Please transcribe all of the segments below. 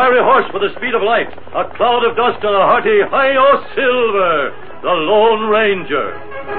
fiery horse with the speed of light, a cloud of dust, and a hearty Hi-Yo Silver, the Lone Ranger.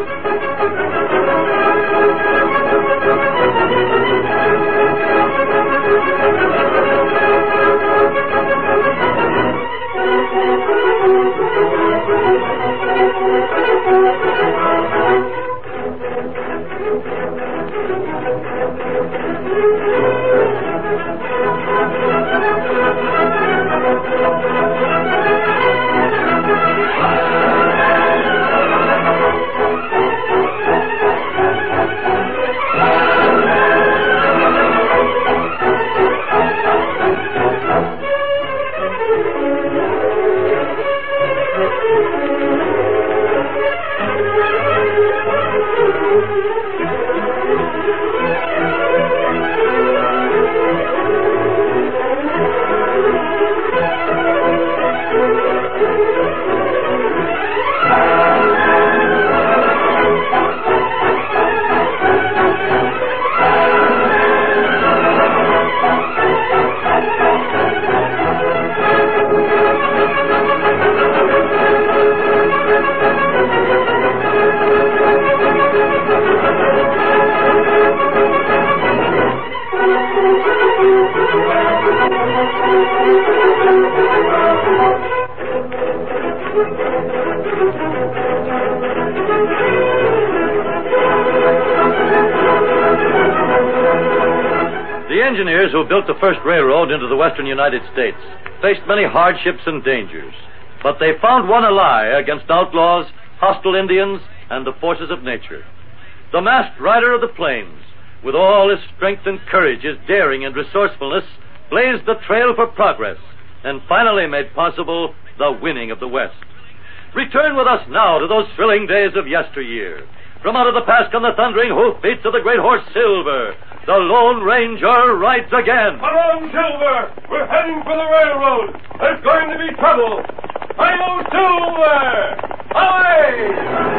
The engineers who built the first railroad into the western United States faced many hardships and dangers, but they found one ally against outlaws, hostile Indians, and the forces of nature. The masked rider of the plains, with all his strength and courage, his daring and resourcefulness, blazed the trail for progress and finally made possible the winning of the West. Return with us now to those thrilling days of yesteryear. From out of the past come the thundering hoofbeats of the great horse Silver. The Lone Ranger rides again. Come on, Silver! We're heading for the railroad. There's going to be trouble. Hi-Yo Silver! Away!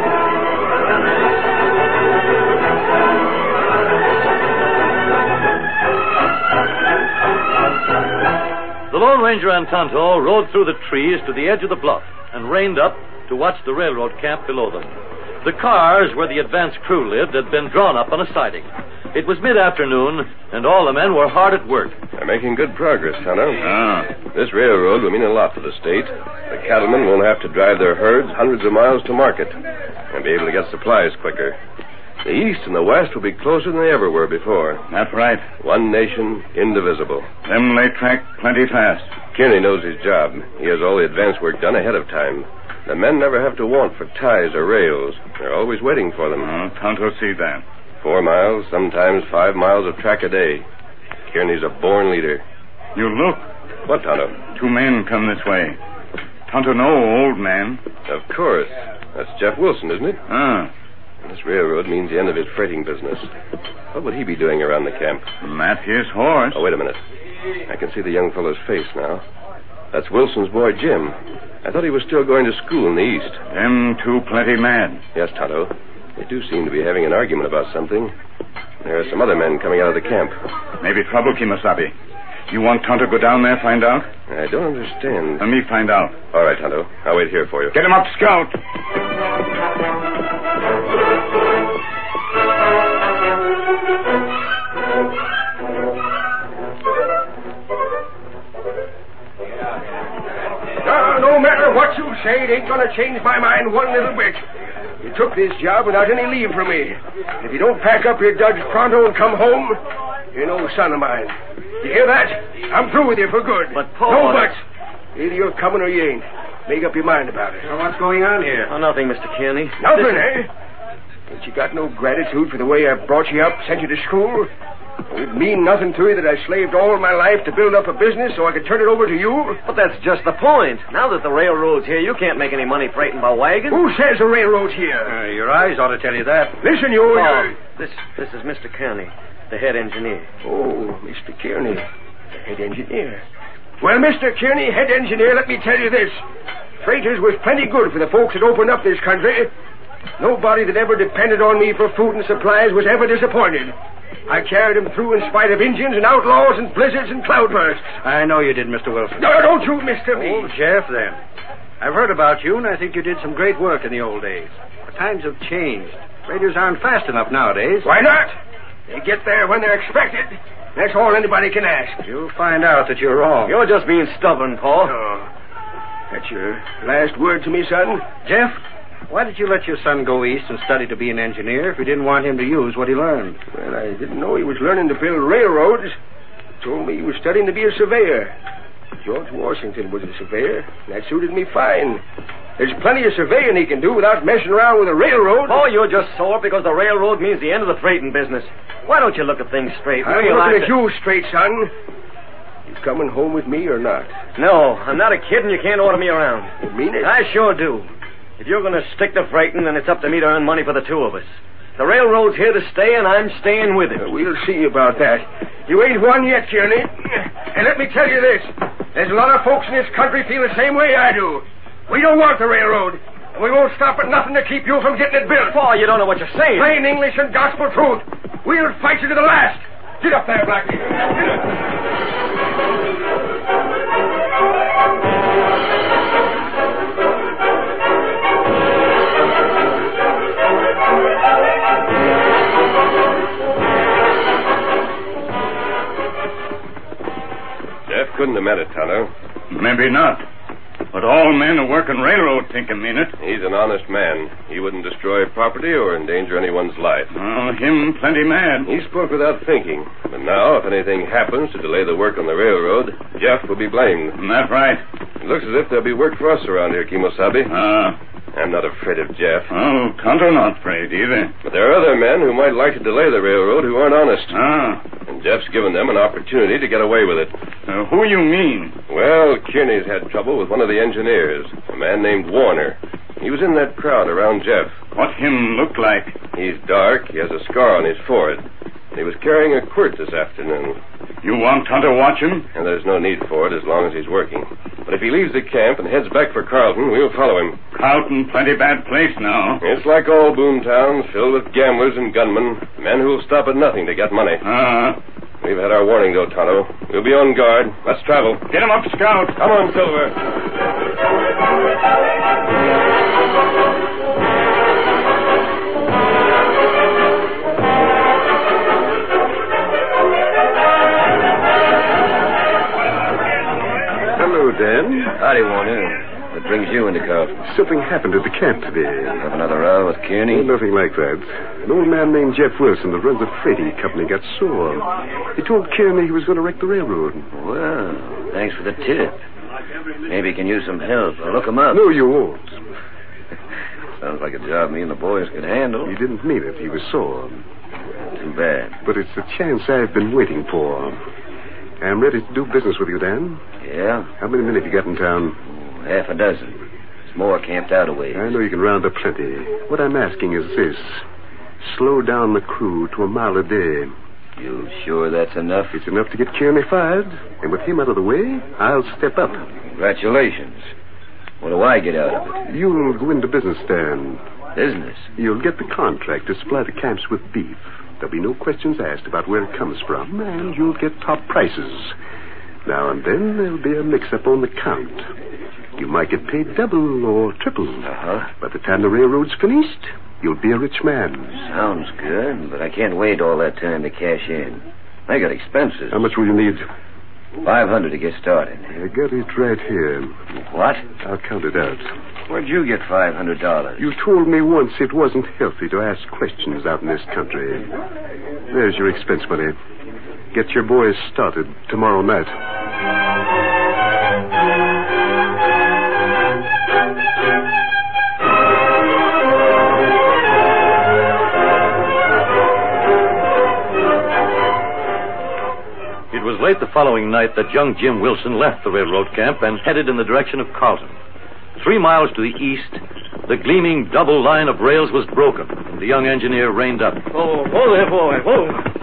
The Lone Ranger and Tonto rode through the trees to the edge of the bluff and reined up to watch the railroad camp below them. The cars where the advance crew lived had been drawn up on a siding. It was mid-afternoon, and all the men were hard at work. They're making good progress, Tonto. This railroad will mean a lot to the state. The cattlemen won't have to drive their herds hundreds of miles to market and be able to get supplies quicker. The East and the West will be closer than they ever were before. That's right. One nation, indivisible. Them lay track plenty fast. Kearney knows his job. He has all the advance work done ahead of time. The men never have to want for ties or rails. They're always waiting for them. Tonto see that. 4 miles, sometimes 5 miles of track a day. Kearney's a born leader. You look. What, Tonto? 2 men come this way. Tonto know old man. Of course. That's Jeff Wilson, isn't it? This railroad means the end of his freighting business. What would he be doing around the camp? Map his horse. Oh, wait a minute. I can see the young fellow's face now. That's Wilson's boy, Jim. I thought he was still going to school in the East. Them 2 plenty mad. Yes, Tonto. They do seem to be having an argument about something. There are some other men coming out of the camp. Maybe trouble, Kimasabi. You want Tonto to go down there, find out? I don't understand. Let me find out. All right, Tonto. I'll wait here for you. Get him up, Scout. No matter what you say, it ain't going to change my mind one little bit. You took this job without any leave from me. If you don't pack up your duds pronto and come home, you're no son of mine. You hear that? I'm through with you for good. But, Paul... No buts. Either you're coming or you ain't. Make up your mind about it. Well, what's going on here? Oh, nothing, Mr. Kearney. Nothing, eh? But you got no gratitude for the way I brought you up, sent you to school? It would mean nothing to you that I slaved all my life to build up a business so I could turn it over to you? But that's just the point. Now that the railroad's here, you can't make any money freighting by wagon. Who says the railroad's here? Your eyes ought to tell you that. Listen, you... Oh, this is Mr. Kearney, the head engineer. Oh, Mr. Kearney, the head engineer. Well, Mr. Kearney, head engineer, let me tell you this. Freighters was plenty good for the folks that opened up this country. Nobody that ever depended on me for food and supplies was ever disappointed. I carried him through in spite of Indians and outlaws and blizzards and cloudbursts. I know you did, Mr. Wilson. No, don't you mister me. Oh, Jeff, then. I've heard about you, and I think you did some great work in the old days. The times have changed. Radios aren't fast enough nowadays. Why not? They get there when they're expected. That's all anybody can ask. You'll find out that you're wrong. You're just being stubborn, Paul. Oh. That's your last word to me, son? Jeff, why did you let your son go east and study to be an engineer if you didn't want him to use what he learned? Well, I didn't know he was learning to build railroads. He told me he was studying to be a surveyor. George Washington was a surveyor. That suited me fine. There's plenty of surveying he can do without messing around with a railroad. Paul, you're just sore because the railroad means the end of the freighting business. Why don't you look at things straight? I'm looking at you straight, son. You coming home with me or not? No, I'm not a kid and you can't order me around. You mean it? I sure do. If you're going to stick to freighting, then it's up to me to earn money for the two of us. The railroad's here to stay, and I'm staying with it. We'll see about that. You ain't won yet, Kearney. And let me tell you this. There's a lot of folks in this country feel the same way I do. We don't want the railroad. And we won't stop at nothing to keep you from getting it built. Paul, you don't know what you're saying. Plain English and gospel truth. We'll fight you to the last. Get up there, Blackie. Get up. Jeff couldn't have meant it, Tonto. Maybe not. But all men who work in railroad think him mean it. He's an honest man. He wouldn't destroy property or endanger anyone's life. Oh, him plenty mad. He spoke without thinking. But now, if anything happens to delay the work on the railroad, Jeff will be blamed. That's right. It looks as if there'll be work for us around here, Kimosabe. I'm not afraid of Jeff. Oh, Tonto not afraid either. But there are other men who might like to delay the railroad who aren't honest. Ah. And Jeff's given them an opportunity to get away with it. Who you mean? Well, Kearney's had trouble with one of the engineers, a man named Warner. He was in that crowd around Jeff. What him look like? He's dark. He has a scar on his forehead. And he was carrying a quirt this afternoon. You want Tonto watch him? And there's no need for it as long as he's working. But if he leaves the camp and heads back for Carlton, we'll follow him. Carlton, plenty bad place now. It's like all boom towns, filled with gamblers and gunmen, men who'll stop at nothing to get money. We've had our warning, though, Tonto. We'll be on guard. Let's travel. Get him up, Scout. Come on, Silver. Hello, Dan. Howdy, Warner. What brings you into Carlton? Something happened at the camp today. Have another row with Kearney? Oh, nothing like that. An old man named Jeff Wilson that runs the freighting company got sore. He told Kearney he was going to wreck the railroad. Well, thanks for the tip. Maybe he can use some help. I'll look him up. No, you won't. Sounds like a job me and the boys could handle. He didn't mean it. He was sore. Too bad. But it's the chance I've been waiting for. I'm ready to do business with you, Dan. Yeah? How many men have you got in town? Half a dozen. There's more camped out a ways. I know you can round up plenty. What I'm asking is this. Slow down the crew to a mile a day. You sure that's enough? It's enough to get Kearney fired. And with him out of the way, I'll step up. Congratulations. What do I get out of it? You'll go into business, Dan. Business? You'll get the contract to supply the camps with beef. There'll be no questions asked about where it comes from, and you'll get top prices. Now and then there'll be a mix-up on the count. You might get paid double or triple. By the time the railroad's finished, you'll be a rich man. Sounds good, but I can't wait all that time to cash in. I got expenses. How much will you need? $500 to get started. I got it right here. What? I'll count it out. Where'd you get $500? You told me once it wasn't healthy to ask questions out in this country. There's your expense money. Get your boys started tomorrow night. It was late the following night that young Jim Wilson left the railroad camp and headed in the direction of Carlton. 3 miles to the east, the gleaming double line of rails was broken, and the young engineer reined up. Oh, whoa there, boy, whoa.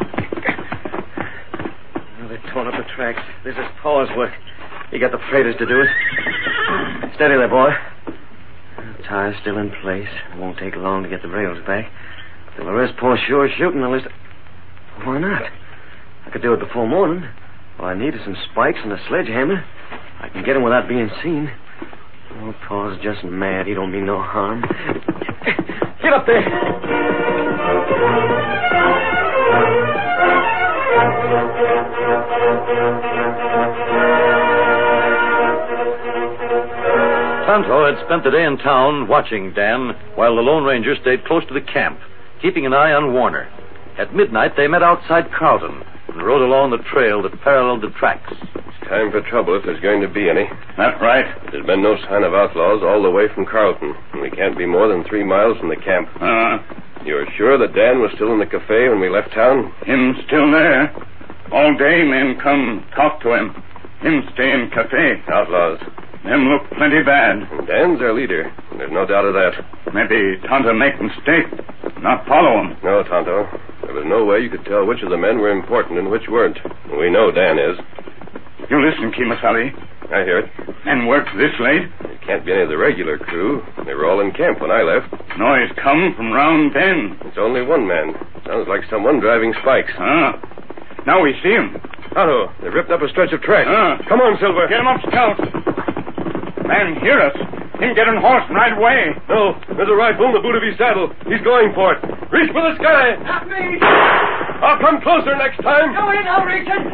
Well, they've torn up the tracks. This is Paul's work. He got the freighters to do it. Steady there, boy. The tire's still in place. It won't take long to get the rails back. Till the rest Paul's sure shooting, the list. Why not? I could do it before morning. All I need is some spikes and a sledgehammer. I can get him without being seen. Oh, Pa's just mad. He don't mean no harm. Get up there. Tonto had spent the day in town watching Dan while the Lone Ranger stayed close to the camp, keeping an eye on Warner. At midnight, they met outside Carlton and rode along the trail that paralleled the tracks. It's time for trouble if there's going to be any. That's right. There's been no sign of outlaws all the way from Carlton, and we can't be more than 3 miles from the camp. You're sure that Dan was still in the cafe when we left town? Him still there. All day men come talk to him. Him stay in cafe. Outlaws. Them look plenty bad. And Dan's our leader. There's no doubt of that. Maybe Tonto make mistake. Not follow him. No, Tonto. There was no way you could tell which of the men were important and which weren't. We know Dan is. You listen, Kimasabi. I hear it. And work this late? It can't be any of the regular crew. They were all in camp when I left. Noise come from round bend. It's only one man. Sounds like someone driving spikes. Now we see him. Tonto, they ripped up a stretch of track. Come on, Silver. Get him up, Scout. Man, hear us. Him get on horse right away. No, there's a rifle in the boot of his saddle. He's going for it. Reach for the sky. Not me. I'll come closer next time. Go in, I'll reach it.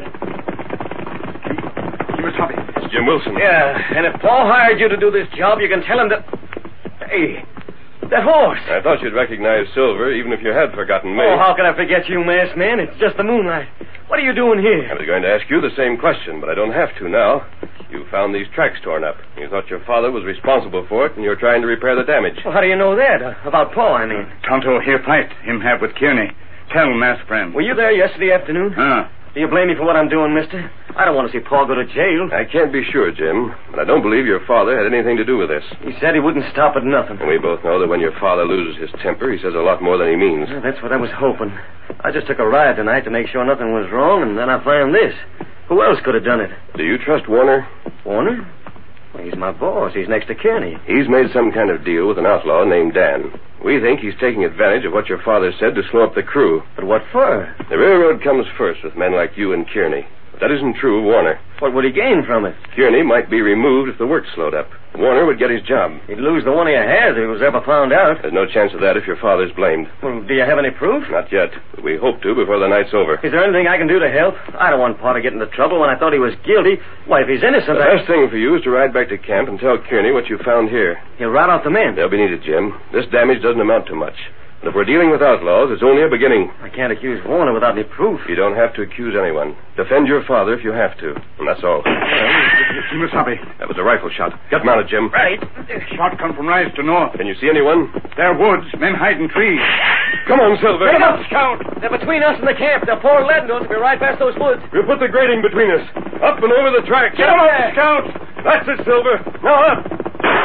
Kimasabi. It's Jim Wilson. Yeah, and if Paul hired you to do this job, you can tell him that... Hey, that horse. I thought you'd recognize Silver, even if you had forgotten me. Oh, how can I forget you, masked man? It's just the moonlight. What are you doing here? I was going to ask you the same question, but I don't have to now. You found these tracks torn up. You thought your father was responsible for it, and you're trying to repair the damage. Well, how do you know that? About Paul, I mean. Tonto here fight. Him have with Kearney. Tell masked friend. Were you there yesterday afternoon? Do you blame me for what I'm doing, mister? I don't want to see Paul go to jail. I can't be sure, Jim, but I don't believe your father had anything to do with this. He said he wouldn't stop at nothing. And we both know that when your father loses his temper, he says a lot more than he means. Well, that's what I was hoping. I just took a ride tonight to make sure nothing was wrong, and then I found this. Who else could have done it? Do you trust Warner? Warner? Well, he's my boss. He's next to Kearney. He's made some kind of deal with an outlaw named Dan. We think he's taking advantage of what your father said to slow up the crew. But what for? The railroad comes first with men like you and Kearney. If that isn't true of Warner. What would he gain from it? Kearney might be removed if the work slowed up. Warner would get his job. He'd lose the one he has if he was ever found out. There's no chance of that if your father's blamed. Well, do you have any proof? Not yet, but we hope to before the night's over. Is there anything I can do to help? I don't want Pa to get into trouble when I thought he was guilty. Why, if he's innocent, The best thing for you is to ride back to camp and tell Kearney what you found here. He'll rout out the men. They'll be needed, Jim. This damage doesn't amount to much. And if we're dealing with outlaws, it's only a beginning. I can't accuse Warner without any proof. You don't have to accuse anyone. Defend your father if you have to. And that's all. Kimasabi. That was a rifle shot. Get mounted, Jim. Right. Shot come from rise to north. Can you see anyone? They're woods. Men hide in trees. Come on, Silver. Get him up, Scout. They're between us and the camp. They'll pour lead into us if we ride past those woods. We'll put the grating between us. Up and over the track. Get him up, Scout. That's it, Silver. Now up.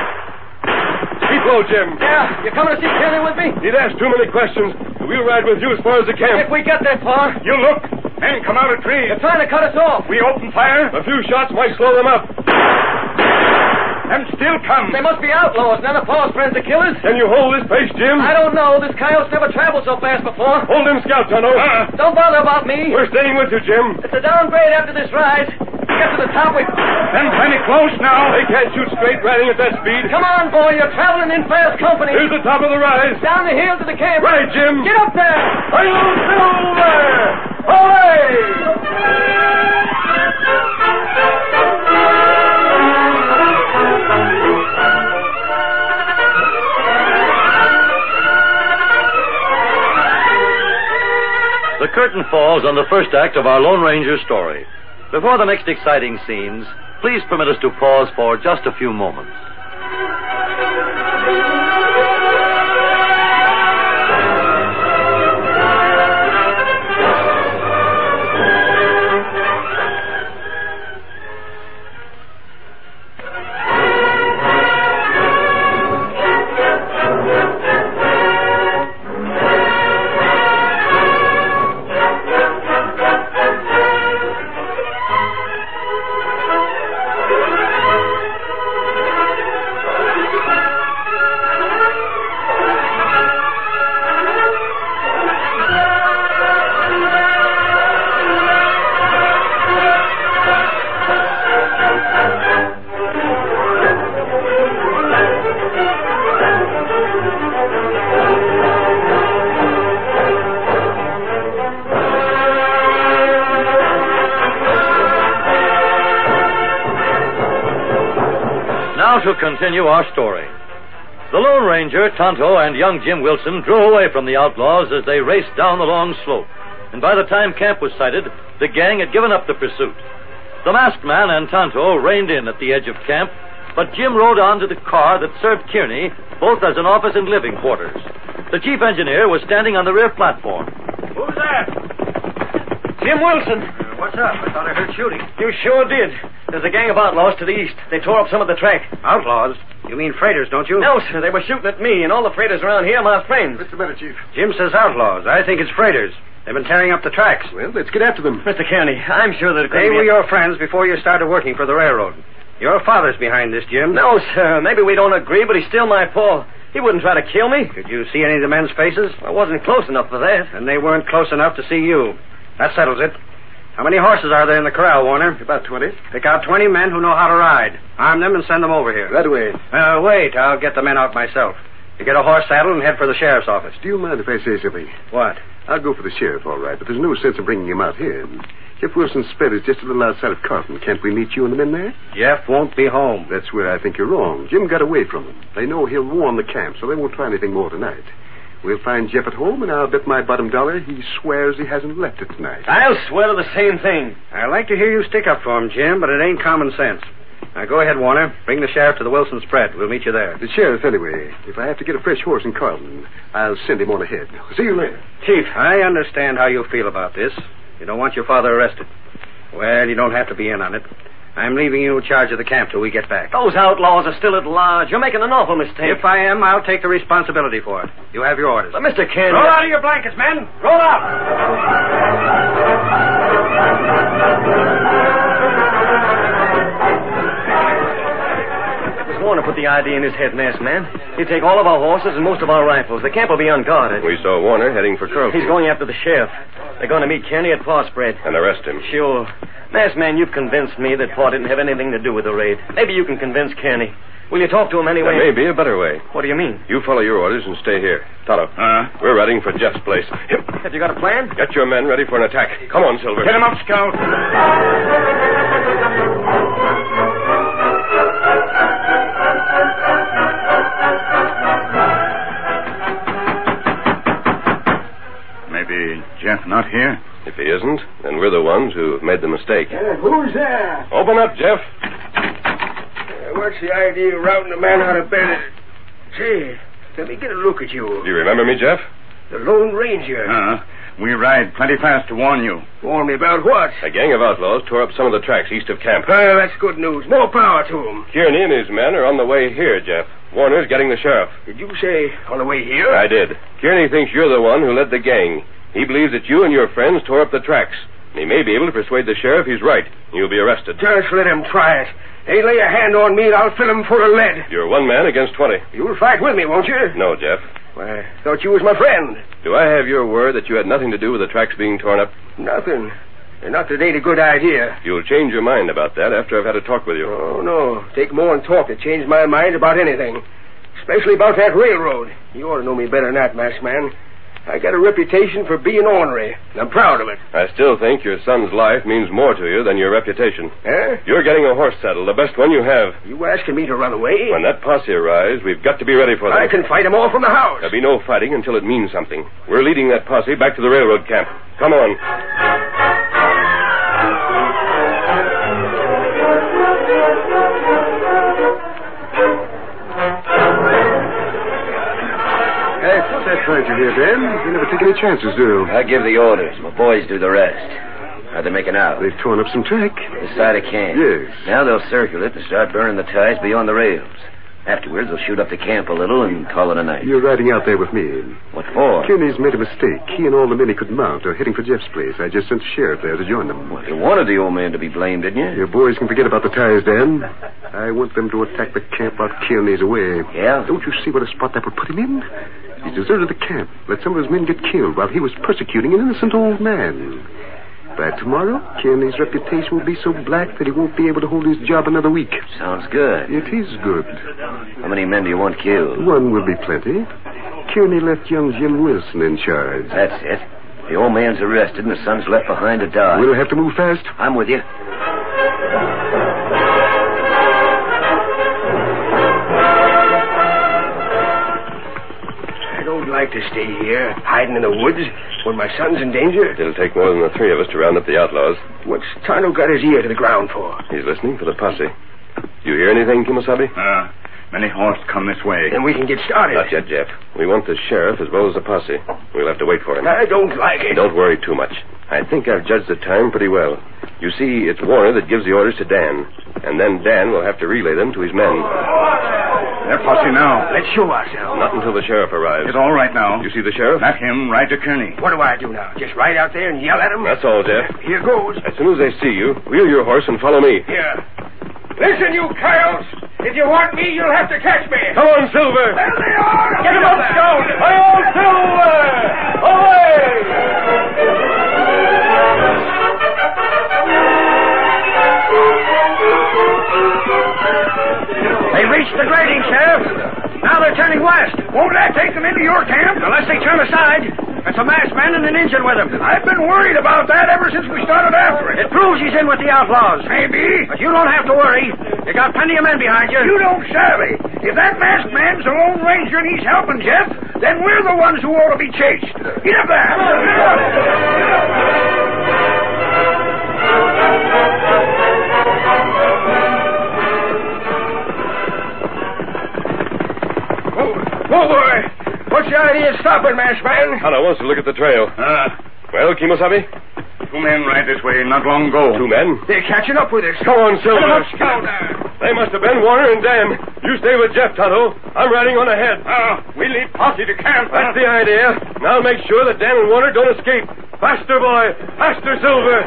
Keep low, Jim. Yeah, you coming to see Kearney with me? He'd ask too many questions. We'll ride with you as far as the camp. If we get there, Pa. You look. Men come out of trees. They're trying to cut us off. We open fire. A few shots might slow them up. Them still come. They must be outlaws. None of Paul's friends are killers. Can you hold this pace, Jim? I don't know. This coyote's never traveled so fast before. Hold him, Scout, Tonto. Don't bother about me. We're staying with you, Jim. It's a downgrade after this rise. Get to the top. Them plenty close now. They can't shoot straight riding at that speed. Come on, boy. You're traveling in fast company. Here's the top of the rise. Down the hill to the camp. Right, Jim. Get up there. Hi-yo, Silver! The curtain falls on the first act of our Lone Ranger story. Before the next exciting scenes, please permit us to pause for just a few moments. now to continue our story. The Lone Ranger, Tonto, and young Jim Wilson drove away from the outlaws as they raced down the long slope. And by the time camp was sighted, the gang had given up the pursuit. The masked man and Tonto reined in at the edge of camp, but Jim rode on to the car that served Kearney, both as an office and living quarters. The chief engineer was standing on the rear platform. Who's that? Jim Wilson. What's up? I thought I heard shooting. You sure did. There's a gang of outlaws to the east. They tore up some of the track. Outlaws? You mean freighters, don't you? No, sir. They were shooting at me, and all the freighters around here are my friends. What's the matter, Chief? Jim says outlaws. I think it's freighters. They've been tearing up the tracks. Well, let's get after them. Mr. Kearney, I'm sure that it could They be... were your friends before you started working for the railroad. Your father's behind this, Jim. No, sir. Maybe we don't agree, but he's still my pa. He wouldn't try to kill me. Could you see any of the men's faces? I wasn't close enough for that. And they weren't close enough to see you. That settles it. How many horses are there in the corral, Warner? About 20. Pick out 20 men who know how to ride. Arm them and send them over here. Right away. Wait. I'll get the men out myself. You get a horse saddle and head for the sheriff's office. Do you mind if I say something? What? I'll go for the sheriff, all right, but there's no sense in bringing him out here. Jeff Wilson's spread is just a little outside of Carlton. Can't we meet you and the men there? Jeff won't be home. That's where I think you're wrong. Jim got away from him. They know he'll warn the camp, so they won't try anything more tonight. We'll find Jeff at home, and I'll bet my bottom dollar he swears he hasn't left it tonight. I'll swear to the same thing. I'd like to hear you stick up for him, Jim, but it ain't common sense. Now, go ahead, Warner. Bring the sheriff to the Wilson spread. We'll meet you there. The sheriff, anyway. If I have to get a fresh horse in Carlton, I'll send him on ahead. See you later. Chief, I understand how you feel about this. You don't want your father arrested. Well, you don't have to be in on it. I'm leaving you in charge of the camp till we get back. Those outlaws are still at large. You're making an awful mistake. If I am, I'll take the responsibility for it. You have your orders. But, Mr. Kearney... Roll out of your blankets, men. Roll out. Warner put the idea in his head, masked man. He'd take all of our horses and most of our rifles. The camp will be unguarded. We saw Warner heading for Carlton. He's going after the sheriff. They're going to meet Kearney at Paw Spread. And arrest him. Sure. Masked man, you've convinced me that Paw didn't have anything to do with the raid. Maybe you can convince Kearney. Will you talk to him anyway? There may be a better way. What do you mean? You follow your orders and stay here. Tonto, we're riding for Jeff's place. Have you got a plan? Get your men ready for an attack. Come on, Silver. Get him up, Scout. Maybe Jeff not here? If he isn't, then we're the ones who made the mistake. Who's there? Open up, Jeff. What's the idea of routing a man out of bed? Say, let me get a look at you. Do you remember me, Jeff? The Lone Ranger. We ride plenty fast to warn you. Warn me about what? A gang of outlaws tore up some of the tracks east of camp. That's good news. More power to them. Kearney and his men are on the way here, Jeff. Warner's getting the sheriff. Did you say on the way here? I did. Kearney thinks you're the one who led the gang. He believes that you and your friends tore up the tracks. And he may be able to persuade the sheriff he's right. You'll be arrested. Just let him try it. They lay a hand on me and I'll fill him full of lead. You're one man against 20. You'll fight with me, won't you? No, Jeff. Why, I thought you was my friend. Do I have your word that you had nothing to do with the tracks being torn up? Nothing. And not that it ain't a good idea. You'll change your mind about that after I've had a talk with you. Oh, no. Take more than talk to change my mind about anything. Especially about that railroad. You ought to know me better than that, masked man. I got a reputation for being ornery, and I'm proud of it. I still think your son's life means more to you than your reputation. Huh? You're getting a horse saddle, the best one you have. You asking me to run away? When that posse arrives, we've got to be ready for them. I can fight them all from the house. There'll be no fighting until it means something. We're leading that posse back to the railroad camp. Come on. I thought I'd find you here, Dan. You never take any chances, do you? I give the orders. My boys do the rest. How'd they make it out? They've torn up some track. This side of camp. Yes. Now they'll circle it and start burning the ties beyond the rails. Afterwards, they'll shoot up the camp a little and call it a night. You're riding out there with me. What for? Kearney's made a mistake. He and all the men he could mount are heading for Jeff's place. I just sent the sheriff there to join them. Well, you wanted the old man to be blamed, didn't you? Your boys can forget about the ties, Dan. I want them to attack the camp while Kearney's away. Yeah? Don't you see what a spot that would put him in? He deserted the camp, let some of his men get killed while he was persecuting an innocent old man. By tomorrow, Kearney's reputation will be so black that he won't be able to hold his job another week. Sounds good. It is good. How many men do you want killed? One will be plenty. Kearney left young Jim Wilson in charge. That's it. The old man's arrested and the son's left behind to die. We'll have to move fast. I'm with you. like to stay here, hiding in the woods, when my son's in danger. It'll take more than the three of us to round up the outlaws. What's Tonto got his ear to the ground for? He's listening for the posse. You hear anything, Kimosabe? Many horse come this way. Then we can get started. Not yet, Jeff. We want the sheriff as well as the posse. We'll have to wait for him. I don't like it. Don't worry too much. I think I've judged the time pretty well. You see, it's Warner that gives the orders to Dan. And then Dan will have to relay them to his men. They're posse now. Let's show ourselves. Not until the sheriff arrives. It's all right now. You see the sheriff? Let him ride to Kearney. What do I do now? Just ride out there and yell at him? That's all, Jeff. Here goes. As soon as they see you, wheel your horse and follow me. Here. Listen, you coyotes. If you want me, you'll have to catch me. Come on, Silver. There they are. Get him up, Scout! Hi-yo, Silver! They reached the grading, Sheriff. Now they're turning west. Won't that take them into your camp? Unless they turn aside. There's a masked man and an Indian with him. I've been worried about that ever since we started after it. It proves he's in with the outlaws. Maybe. But you don't have to worry. You got plenty of men behind you. You don't savvy. If that masked man's a Lone Ranger and he's helping Jeff, then we're the ones who ought to be chased. Get up there. Whoa, boy. What's the idea of stopping, masked man? Tonto wants to look at the trail. Well, Kimosabe? 2 men ride this way not long ago. 2 men? They're catching up with us. Come on, Silver. Get 'em up, Scout. They must have been Warner and Dan. You stay with Jeff, Tonto. I'm riding on ahead. We lead posse to camp. That's the idea. Now make sure that Dan and Warner don't escape. Faster, boy. Faster, Silver.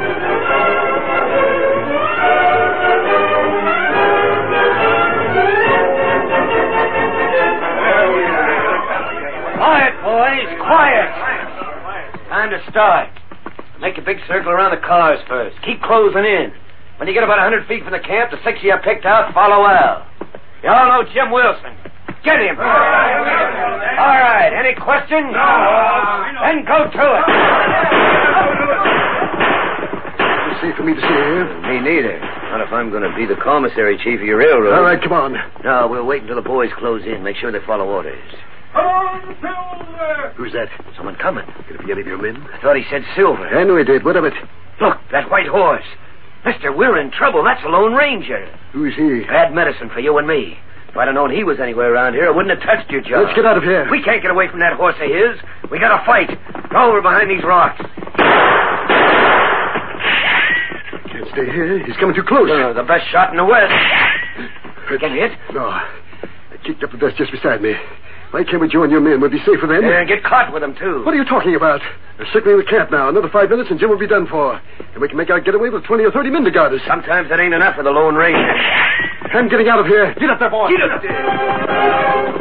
Quiet, boys. Quiet. Time to start. Make a big circle around the cars first. Keep closing in. When you get about 100 feet from the camp, the 6 you picked out follow well. You all know Jim Wilson. Get him. All right. Any questions? No. Then go to it. It's safe for me to stay here. Me neither. Not if I'm going to be the commissary chief of your railroad. All right, come on. No, we'll wait until the boys close in. Make sure they follow orders. Come on, Silver. Who's that? Someone coming. Could it be any of your men? I thought he said Silver. I know he did. What of it? Look, that white horse. Mister, we're in trouble. That's a Lone Ranger. Who's he? Bad medicine for you and me. If I'd have known he was anywhere around here, I wouldn't have touched your job. Let's get out of here. We can't get away from that horse of his. We got to fight. Go over behind these rocks. Can't stay here. He's coming too close. The best shot in the West. Get hit? No. I kicked up the dust just beside me. Why can't we join your men? We'll be safer then. And get caught with them, too. What are you talking about? They're circling the camp now. Another 5 minutes and Jim will be done for. And we can make our getaway with 20 or 30 men to guard us. Sometimes that ain't enough for the Lone Ranger. I'm getting out of here. Get up there, boy. Get up there.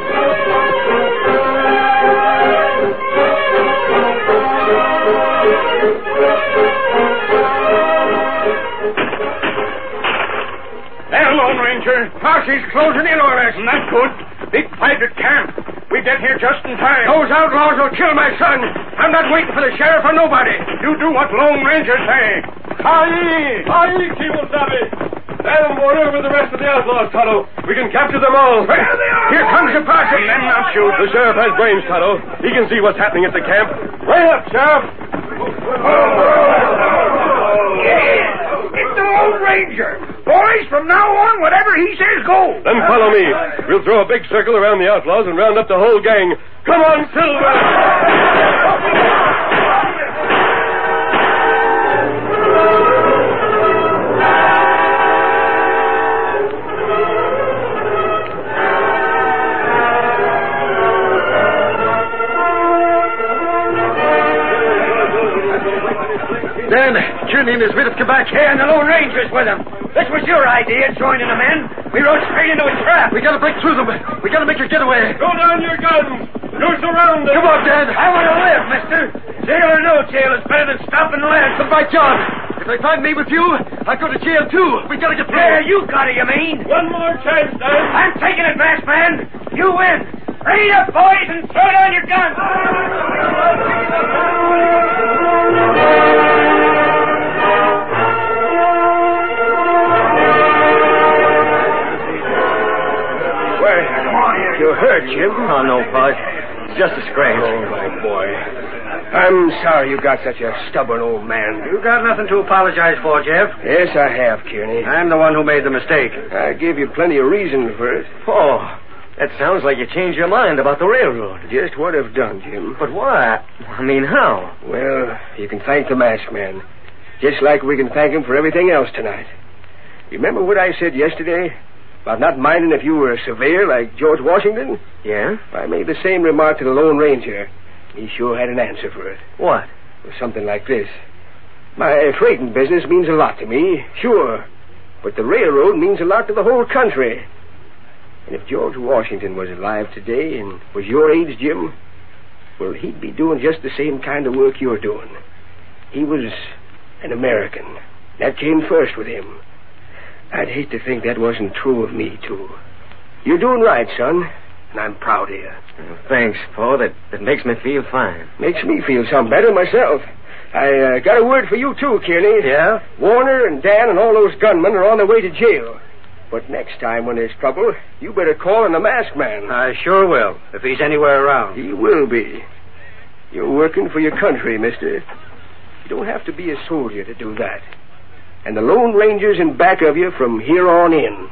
There, Lone Ranger. Posse's closing in on us. Not good. Big fight at camp. We get here just in time. Those outlaws will kill my son. I'm not waiting for the sheriff or nobody. You do what Lone Ranger say. Aye, Kimosabe. Dan and Warner with the rest of the outlaws, Tonto. We can capture them all. There they are. Here comes the posse. Men not shoot. The sheriff has brains, Tonto. He can see what's happening at the camp. Way up, Sheriff. It's the Lone Ranger. Boys, from now on, whatever he says, go. Then follow me. We'll throw a big circle around the outlaws and round up the whole gang. Come on, Silver! Then, Kearney and his men have come back here, and the Lone Ranger's with them. This was your idea, joining the men. We rode straight into a trap. We gotta break through them. We gotta make a getaway. Throw down your guns. You're surrounded. Come on, Dan. I want to live, mister. Jail or no jail is better than stopping land. But by John, if they find me with you, I go to jail too. We gotta get through. Yeah, you got it, you mean? One more chance, Dan. I'm taking it, masked man. You win. Ready up, boys, and throw down your guns. You're hurt, Jim. Oh, no, Pug. It's just a scratch. Oh, my boy. I'm sorry you got such a stubborn old man. You got nothing to apologize for, Jeff. Yes, I have, Kearney. I'm the one who made the mistake. I gave you plenty of reason for it. Oh, that sounds like you changed your mind about the railroad. Just what I've done, Jim. But why? I mean, how? Well, you can thank the masked man. Just like we can thank him for everything else tonight. You remember what I said yesterday? About not minding if you were a surveyor like George Washington? Yeah? I made the same remark to the Lone Ranger. He sure had an answer for it. What? It was something like this. My freighting business means a lot to me, sure. But the railroad means a lot to the whole country. And if George Washington was alive today and was your age, Jim, well, he'd be doing just the same kind of work you're doing. He was an American. That came first with him. I'd hate to think that wasn't true of me, too. You're doing right, son, and I'm proud of you. Thanks, Pa. That makes me feel fine. Makes me feel some better myself. I got a word for you, too, Kearney. Yeah? Warner and Dan and all those gunmen are on their way to jail. But next time when there's trouble, you better call on the masked man. I sure will, if he's anywhere around. He will be. You're working for your country, mister. You don't have to be a soldier to do that. And the Lone Ranger's in back of you from here on in.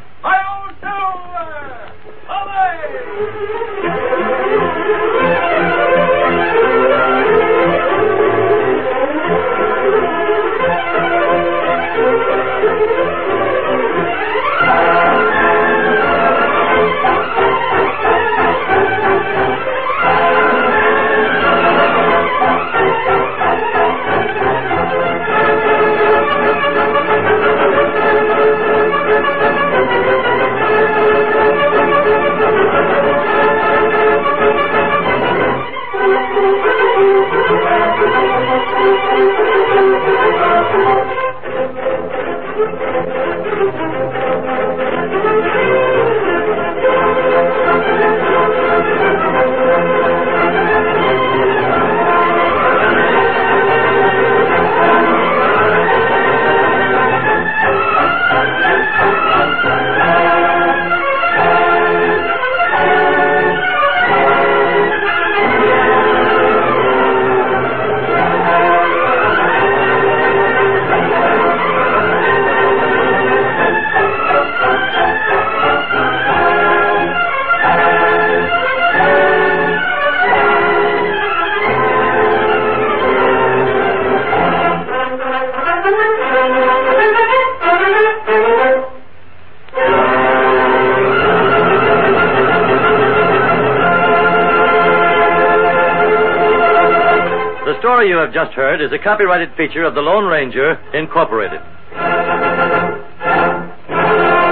The story you have just heard is a copyrighted feature of the Lone Ranger, Incorporated.